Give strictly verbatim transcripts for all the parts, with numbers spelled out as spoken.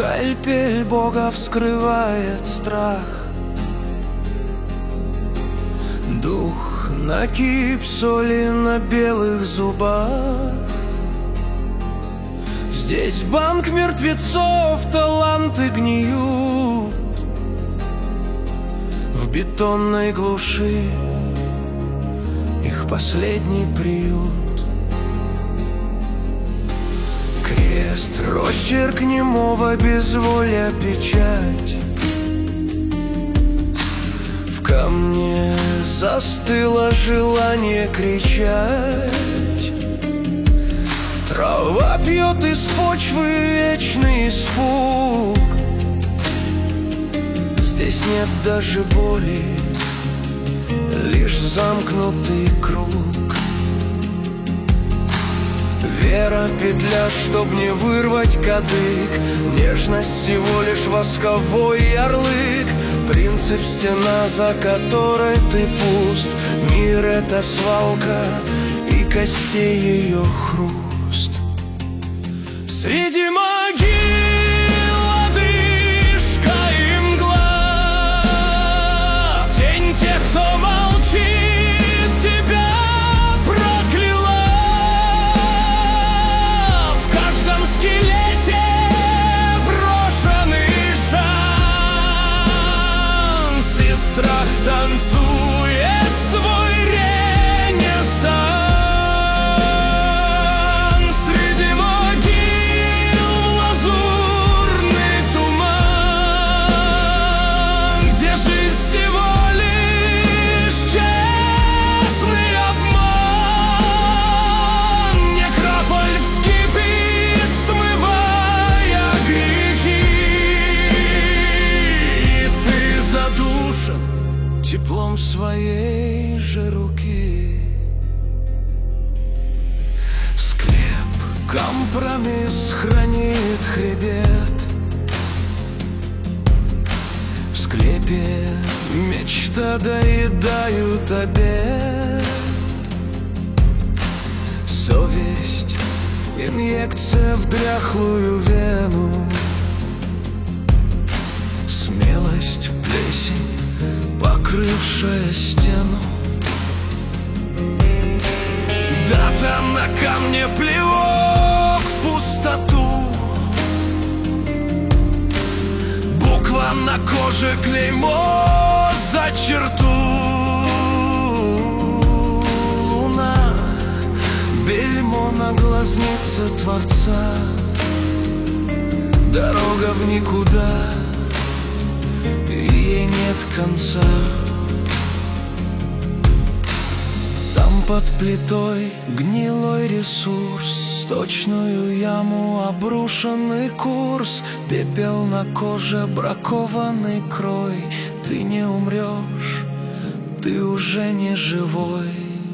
Скальпель Бога вскрывает страх. Дух накип соли на белых зубах. Здесь банк мертвецов, таланты гниют в бетонной глуши, их последний приют. Крест, росчерк немого безволия, печать. В камне застыло желание кричать. Трава пьет из почвы вечный испуг. Здесь нет даже боли, лишь замкнутый круг. Вера — петля, чтоб не вырвать кадык. Нежность — всего лишь восковой ярлык. Принцип — стена, за которой ты пуст. Мир — это свалка, и костей ее хруст. Среди могил одышка и мгла, тень тех, кто молчит, тебя прокляла. В каждом скелете брошенный шанс, и страх танцует свой ренессанс. Теплом своей же руки. Склеп, компромисс хранит хребет. В склепе мечта доедают обед. Совесть — инъекция в дряхлую вену. Смелость — плесень, покрывшая стену. Дата на камне, плевок в пустоту. Буква на коже, клеймо за черту. Луна — бельмо на глазнице Творца. Дорога в никуда, ей нет конца. Там под плитой гнилой ресурс, сточную яму обрушенный курс. Пепел на коже, бракованный крой. Ты не умрешь, ты уже не живой.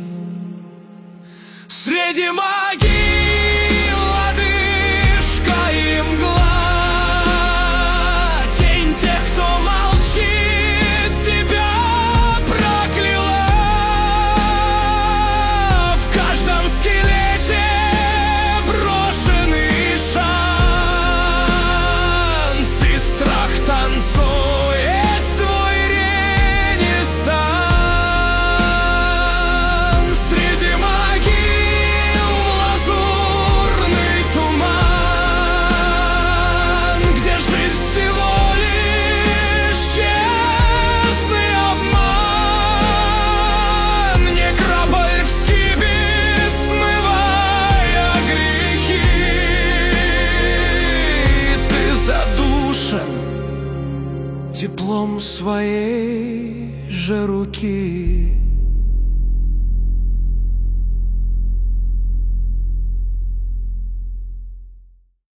Среди могил одышка и мгла, теплом своей же руки.